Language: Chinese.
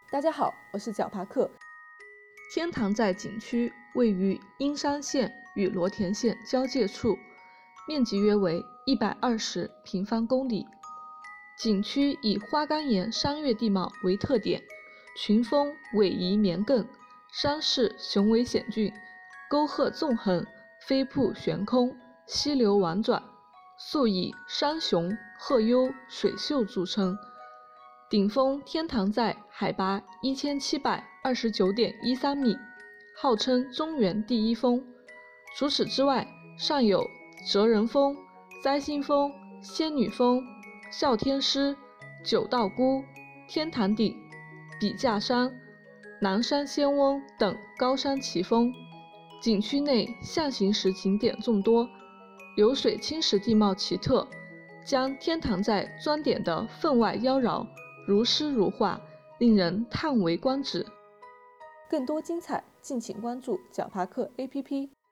大家好，我是皎帕克。天堂寨景区位于阴山县与罗田县交界处，面积约为120平方公里。景区以花岗岩山岳地貌为特点，群峰逶迤绵亘，山势雄伟险峻，沟壑纵横，飞瀑悬空，溪流婉转，素以山雄、壑幽、水秀著称。顶峰天堂寨海拔1729.13米，号称中原第一峰。除此之外，尚有哲人峰、摘星峰、仙女峰、哮天狮、九道姑、天堂顶、笔架山、南山仙翁等高山奇峰。景区内象形石景点众多，流水青石地貌奇特，将天堂寨装点得分外妖娆，如诗如画，令人叹为观止。更多精彩，敬请关注皎帕克 APP。